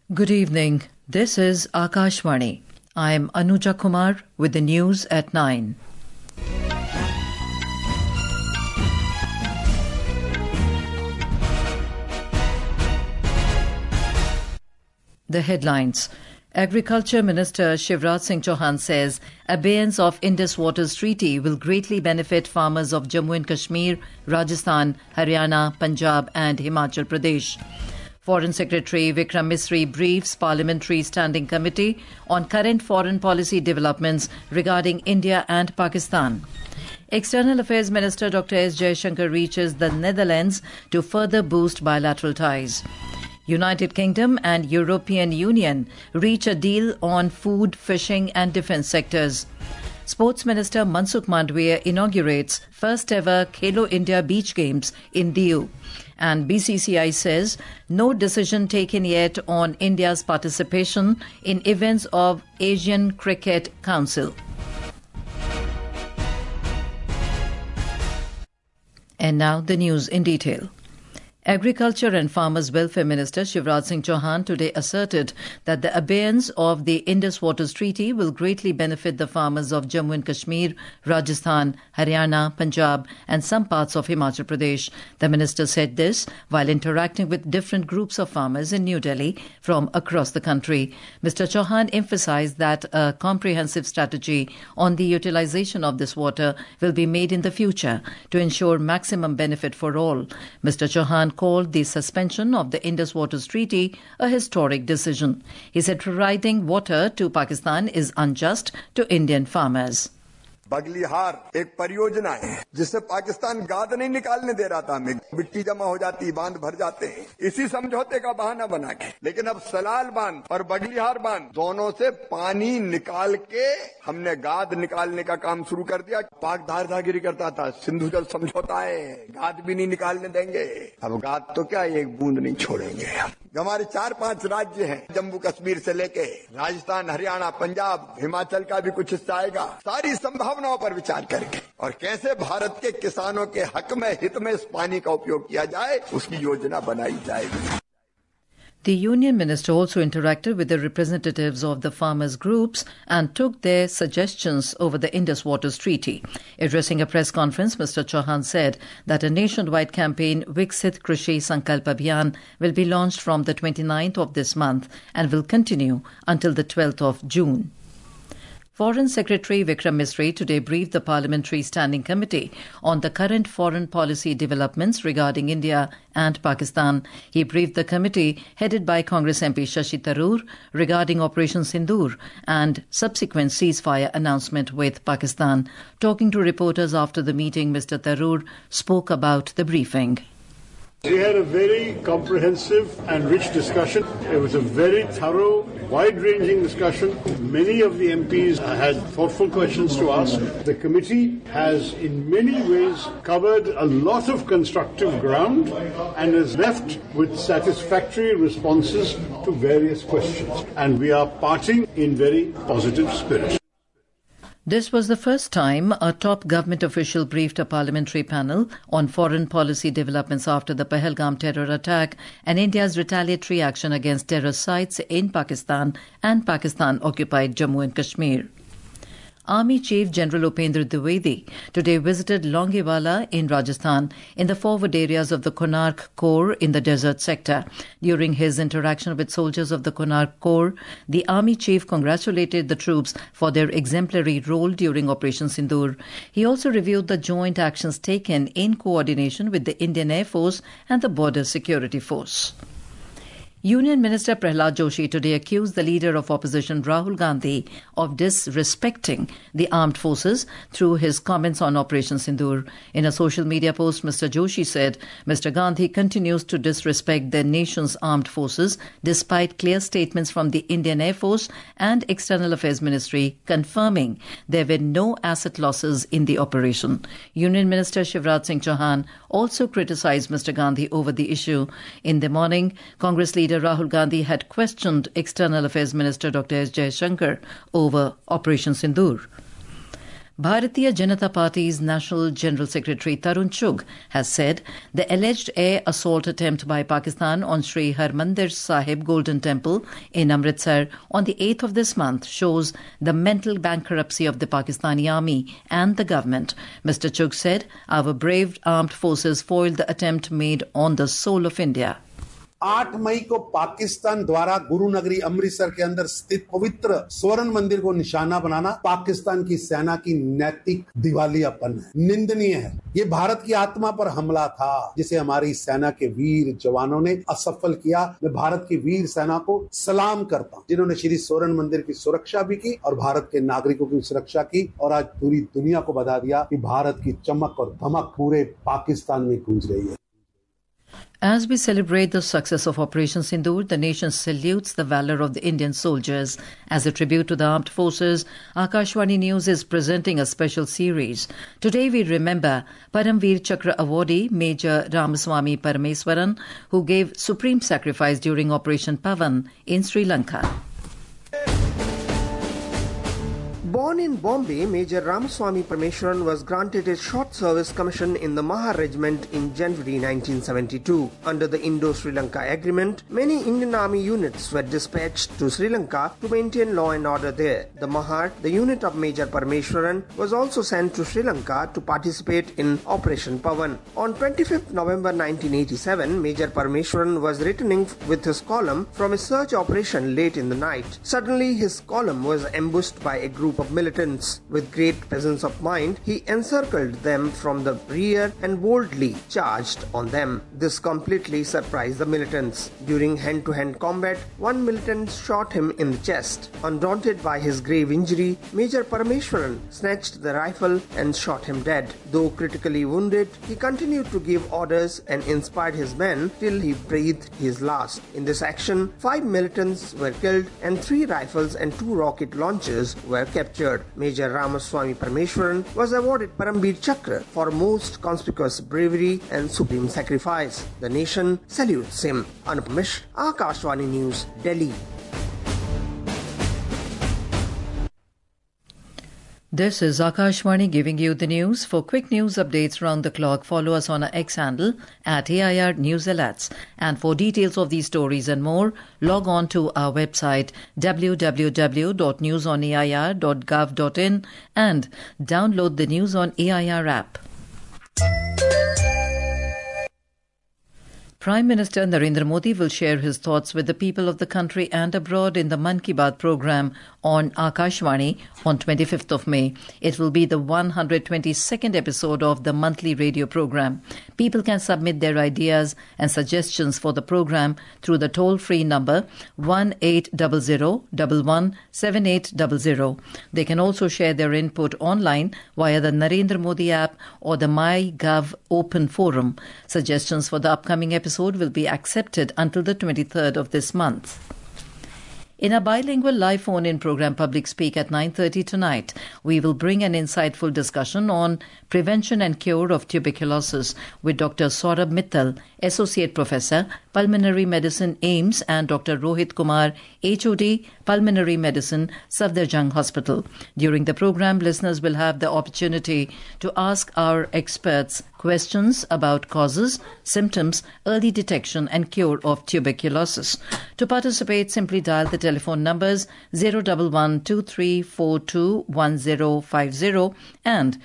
Good evening. This is Akashvani. I am Anuja Kumar with the news at 9. The headlines. Agriculture Minister Shivraj Singh Chauhan says abeyance of Indus Waters Treaty will greatly benefit farmers of Jammu and Kashmir, Rajasthan, Haryana, Punjab and Himachal Pradesh. Foreign Secretary Vikram Misri briefs Parliamentary Standing Committee on current foreign policy developments regarding India and Pakistan. External Affairs Minister Dr. S. Jaishankar reaches the Netherlands to further boost bilateral ties. United Kingdom and European Union reach a deal on food, fishing and defence sectors. Sports Minister Mansukh Mandavia inaugurates first ever Khelo India Beach Games in Diu. And BCCI says no decision taken yet on India's participation in events of Asian Cricket Council. And now the news in detail. Agriculture and Farmers Welfare Minister Shivraj Singh Chauhan today asserted that the abeyance of the Indus Waters Treaty will greatly benefit the farmers of Jammu and Kashmir, Rajasthan, Haryana, Punjab and some parts of Himachal Pradesh. The minister said this while interacting with different groups of farmers in New Delhi from across the country. Mr. Chauhan emphasized that a comprehensive strategy on the utilization of this water will be made in the future to ensure maximum benefit for all. Mr. Chauhan called the suspension of the Indus Waters Treaty a historic decision. He said providing water to Pakistan is unjust to Indian farmers. Baglihar एक परियोजना है जिससे पाकिस्तान गाद नहीं निकालने दे रहा था, हमें मिट्टी जमा हो जाती, बांध भर जाते हैं, इसी समझौते का बहाना बना के। लेकिन अब सलाल बांध और बगलीहार बांध दोनों से पानी निकाल के हमने गाद निकालने का काम शुरू कर दिया। पाक धारदागिरी करता था, सिंधु जल समझौता है, गाद भी नहीं निकालने देंगे। अब गाद तो क्या, एक बूंद नहीं छोड़ेंगे। हमारे 4-5 राज्य हैं, जम्मू कश्मीर से लेके राजस्थान, हरियाणा, पंजाब, हिमाचल का भी कुछ हिस्सा आएगा। सारी संभावनाओं पर विचार करके और कैसे भारत के किसानों के हक में, हित में इस पानी का उपयोग किया जाए, उसकी योजना बनाई जाएगी। The union minister also interacted with the representatives of the farmers' groups and took their suggestions over the Indus Waters Treaty. Addressing a press conference, Mr. Chauhan said that a nationwide campaign, Viksit Krishi Sankalp Abhiyan, will be launched from the 29th of this month and will continue until the 12th of June. Foreign Secretary Vikram Misri today briefed the Parliamentary Standing Committee on the current foreign policy developments regarding India and Pakistan. He briefed the committee headed by Congress MP Shashi Tharoor regarding Operation Sindoor and subsequent ceasefire announcement with Pakistan. Talking to reporters after the meeting, Mr. Tharoor spoke about the briefing. We had a very comprehensive and rich discussion. It was a very thorough, wide-ranging discussion. Many of the MPs had thoughtful questions to ask. The committee has in many ways covered a lot of constructive ground and has left with satisfactory responses to various questions. And we are parting in very positive spirit. This was the first time a top government official briefed a parliamentary panel on foreign policy developments after the Pahalgam terror attack and India's retaliatory action against terror sites in Pakistan and Pakistan-occupied Jammu and Kashmir. Army Chief General Upendra Dwivedi today visited Longewala in Rajasthan in the forward areas of the Konark Corps in the desert sector. During his interaction with soldiers of the Konark Corps, the Army Chief congratulated the troops for their exemplary role during Operation Sindoor. He also reviewed the joint actions taken in coordination with the Indian Air Force and the Border Security Force. Union Minister Prahlad Joshi today accused the leader of opposition Rahul Gandhi of disrespecting the armed forces through his comments on Operation Sindoor. In a social media post, Mr. Joshi said Mr. Gandhi continues to disrespect the nation's armed forces despite clear statements from the Indian Air Force and External Affairs Ministry confirming there were no asset losses in the operation. Union Minister Shivraj Singh Chauhan also criticized Mr. Gandhi over the issue. In the morning, Congress leader Rahul Gandhi had questioned External Affairs Minister Dr. S. Jaishankar over Operation Sindoor. Bharatiya Janata Party's National General Secretary Tarun Chugh has said the alleged air assault attempt by Pakistan on Sri Harmandir Sahib Golden Temple in Amritsar on the 8th of this month shows the mental bankruptcy of the Pakistani army and the government. Mr. Chugh said, "Our brave armed forces foiled the attempt made on the soul of India." 8 मई को पाकिस्तान द्वारा गुरु नगरी अमृतसर के अंदर स्थित पवित्र स्वर्ण मंदिर को निशाना बनाना पाकिस्तान की सेना की नैतिक दिवालियापन है, निंदनीय है। ये भारत की आत्मा पर हमला था जिसे हमारी सेना के वीर जवानों ने असफल किया। मैं भारत की वीर सेना को सलाम करता हूं, जिन्होंने श्री स्वर्ण मंदिर की सुरक्षा भी की और भारत के नागरिकों की सुरक्षा की और आज पूरी दुनिया को बता दिया कि भारत की चमक और धमक पूरे पाकिस्तान में गूंज रही है। As we celebrate the success of Operation Sindoor, the nation salutes the valor of the Indian soldiers. As a tribute to the armed forces, Akashwani News is presenting a special series. Today we remember Paramveer Chakra awardee Major Ramaswamy Parameswaran, who gave supreme sacrifice during Operation Pavan in Sri Lanka. Born in Bombay, Major Ramaswamy Parameswaran was granted a short service commission in the Mahar Regiment in January 1972. Under the Indo-Sri Lanka Agreement, many Indian Army units were dispatched to Sri Lanka to maintain law and order there. The Mahar, the unit of Major Parameswaran, was also sent to Sri Lanka to participate in Operation Pavan. On 25th November 1987, Major Parameswaran was returning with his column from a search operation late in the night. Suddenly, his column was ambushed by a group of militants. With great presence of mind, he encircled them from the rear and boldly charged on them. This completely surprised the militants. During hand-to-hand combat, one militant shot him in the chest. Undaunted by his grave injury, Major Parameswaran snatched the rifle and shot him dead. Though critically wounded, he continued to give orders and inspired his men till he breathed his last. In this action, 5 militants were killed and 3 rifles and 2 rocket launchers were captured. Major Ramaswamy Parameswaran was awarded Paramveer Chakra for most conspicuous bravery and supreme sacrifice. The nation salutes him. Anupam Mishra, Akashwani News, Delhi. This is Akashwani giving you the news. For quick news updates round the clock, follow us on our X handle at AIR News Alerts. And for details of these stories and more, log on to our website www.newsonair.gov.in and download the News on AIR app. Prime Minister Narendra Modi will share his thoughts with the people of the country and abroad in the Mann Ki Baat program on Akashwani on 25th of May. It will be the 122nd episode of the monthly radio program. People can submit their ideas and suggestions for the program through the toll-free number 1800-117800. They can also share their input online via the Narendra Modi app or the MyGov Open Forum. Suggestions for the upcoming episode will be accepted until the 23rd of this month. In a bilingual live phone-in program Public Speak at 9:30 tonight, we will bring an insightful discussion on prevention and cure of tuberculosis with Dr. Saurabh Mittal, Associate Professor, Pulmonary Medicine, AIIMS, and Dr. Rohit Kumar, HOD, Pulmonary Medicine, Safdarjung Hospital. During the program, listeners will have the opportunity to ask our experts questions about causes, symptoms, early detection and cure of tuberculosis. To participate, simply dial the telephone numbers 011-2342-1050 and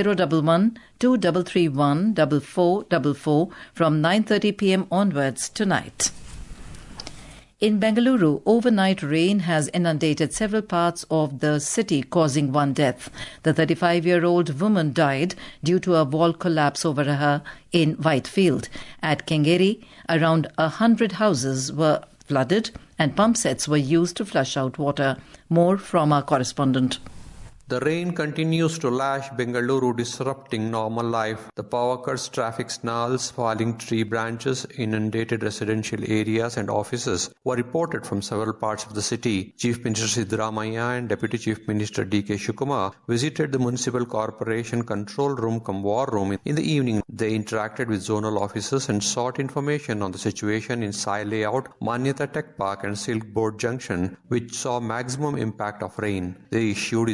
011-2331-4444 from 9:30 p.m. onwards tonight. In Bengaluru, overnight rain has inundated several parts of the city, causing one death. The 35-year-old woman died due to a wall collapse over her in Whitefield. At Kengeri, around 100 houses were flooded and pump sets were used to flush out water. More from our correspondent. The rain continues to lash Bengaluru, disrupting normal life. The power cuts, traffic snarls, falling tree branches, inundated residential areas and offices were reported from several parts of the city. Chief Minister Siddaramaiah and Deputy Chief Minister D.K. Shivakumar visited the Municipal Corporation Control Room cum War Room. In the evening, they interacted with zonal officers and sought information on the situation in Sai Layout, Manyata Tech Park and Silk Board Junction, which saw maximum impact of rain. They issued instructions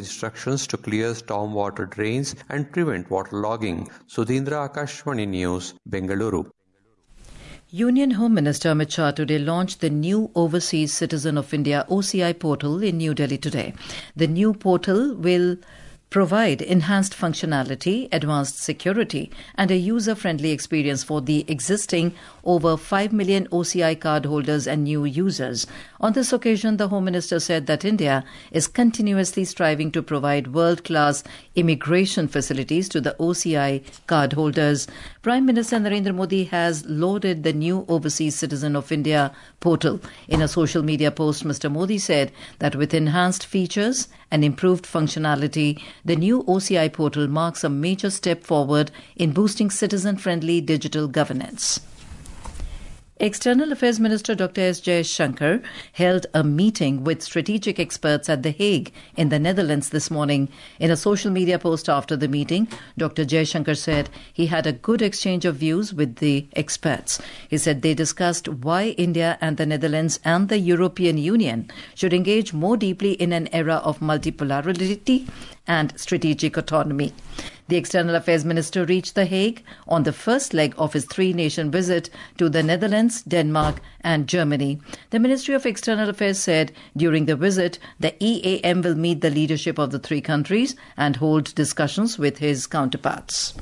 actions to clear stormwater drains and prevent waterlogging. Sudhindra, Akashvani News, Bengaluru. Union Home Minister Amit Shah today launched the new Overseas Citizen of India OCI portal in New Delhi today. The new portal will provide enhanced functionality, advanced security, and a user-friendly experience for the existing over 5 million OCI card holders and new users. On this occasion, the Home Minister said that India is continuously striving to provide world-class immigration facilities to the OCI card holders. Prime Minister Narendra Modi has lauded the new Overseas Citizen of India portal. In a social media post, Mr. Modi said that with enhanced features and improved functionality, the new OCI portal marks a major step forward in boosting citizen-friendly digital governance. External Affairs Minister Dr. S. Jaishankar held a meeting with strategic experts at The Hague in the Netherlands this morning. In a social media post after the meeting, Dr. Jaishankar said he had a good exchange of views with the experts. He said they discussed why India and the Netherlands and the European Union should engage more deeply in an era of multipolarity and strategic autonomy. The External Affairs Minister reached The Hague on the first leg of his three-nation visit to the Netherlands, Denmark and Germany. The Ministry of External Affairs said during the visit, the EAM will meet the leadership of the three countries and hold discussions with his counterparts.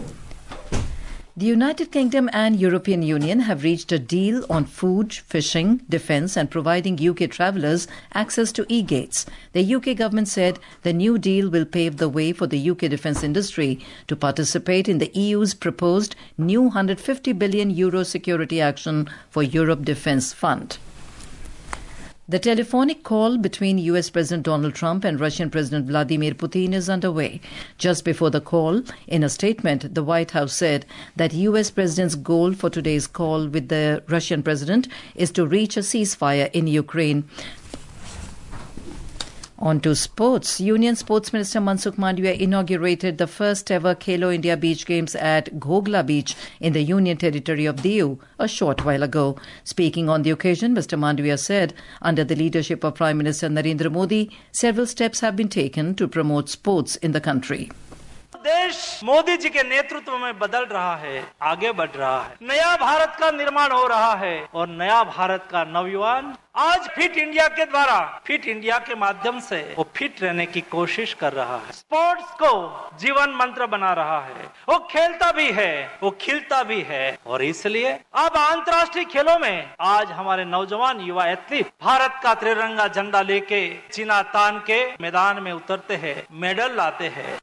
The United Kingdom and European Union have reached a deal on food, fishing, defence and providing UK travellers access to e-gates. The UK government said the new deal will pave the way for the UK defence industry to participate in the EU's proposed new €150 billion Security Action for Europe Defence Fund. The telephonic call between US President Donald Trump and Russian President Vladimir Putin is underway. Just before the call, in a statement, the White House said that US President's goal for today's call with the Russian President is to reach a ceasefire in Ukraine. On to sports. Union Sports Minister Mansukh Mandavia inaugurated the first ever Khelo India Beach Games at Ghogla Beach in the Union Territory of Diu a short while ago. Speaking on the occasion, Mr. Mandavia said, under the leadership of Prime Minister Narendra Modi, several steps have been taken to promote sports in the country. देश मोदी जी के नेतृत्व में बदल रहा है, आगे बढ़ रहा है, नया भारत का निर्माण हो रहा है और नया भारत का नवयुवान आज फिट इंडिया के द्वारा, फिट इंडिया के माध्यम से वो फिट रहने की कोशिश कर रहा है, स्पोर्ट्स को जीवन मंत्र बना रहा है, वो खेलता भी है, वो खिलता भी है और इसलिए अब अंतर्राष्ट्रीय खेलों में आज हमारे नौजवान युवा एथलीट भारत का त्रिरंगा झंडा लेके चीना तान के मैदान में उतरते हैं, मेडल लाते हैं.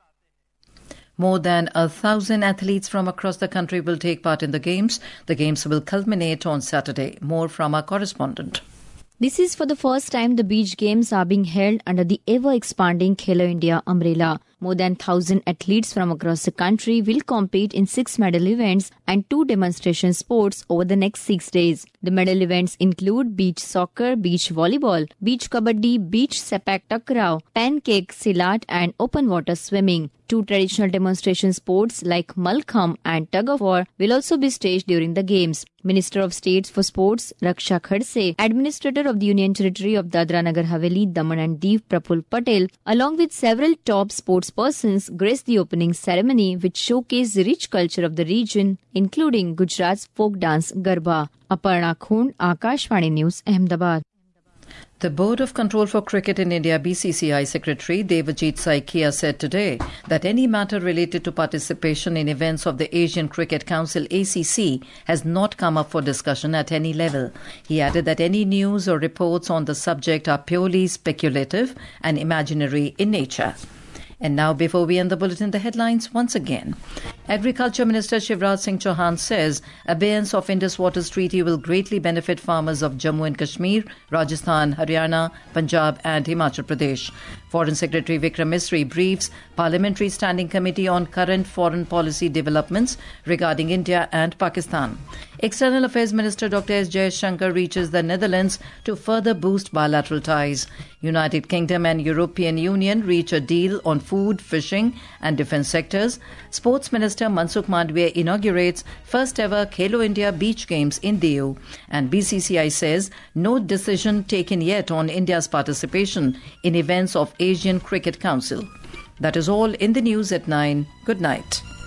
More than 1,000 athletes from across the country will take part in the Games. The Games will culminate on Saturday. More from our correspondent. This is for the first time the Beach Games are being held under the ever-expanding Khelo India umbrella. More than 1,000 athletes from across the country will compete in 6 medal events and 2 demonstration sports over the next 6 days. The medal events include beach soccer, beach volleyball, beach kabaddi, beach sepak takraw, pancake, silat and open water swimming. 2 traditional demonstration sports like Malkham and Tug of War will also be staged during the Games. Minister of States for Sports, Raksha Khadse, Administrator of the Union Territory of Dadra Nagar Haveli, Daman and Diu, Praful Patel, along with several top sports persons, graced the opening ceremony which showcased the rich culture of the region, including Gujarat's folk dance Garba. Aparna Khund, Akashvani News, Ahmedabad. The Board of Control for Cricket in India BCCI Secretary Devajit Saikia said today that any matter related to participation in events of the Asian Cricket Council ACC has not come up for discussion at any level. He added that any news or reports on the subject are purely speculative and imaginary in nature. And now, before we end the bulletin, the headlines once again. Agriculture Minister Shivraj Singh Chauhan says abeyance of Indus Waters Treaty will greatly benefit farmers of Jammu and Kashmir, Rajasthan, Haryana, Punjab and Himachal Pradesh. Foreign Secretary Vikram Misri briefs Parliamentary Standing Committee on current foreign policy developments regarding India and Pakistan. External Affairs Minister Dr. S. Jaishankar reaches the Netherlands to further boost bilateral ties. United Kingdom and European Union reach a deal on food, fishing and defence sectors. Sports Minister Mansukh Mandavia inaugurates first ever Khelo India Beach Games in Diu. And BCCI says no decision taken yet on India's participation in events of Asian Cricket Council. That is all in the news at 9. Good night.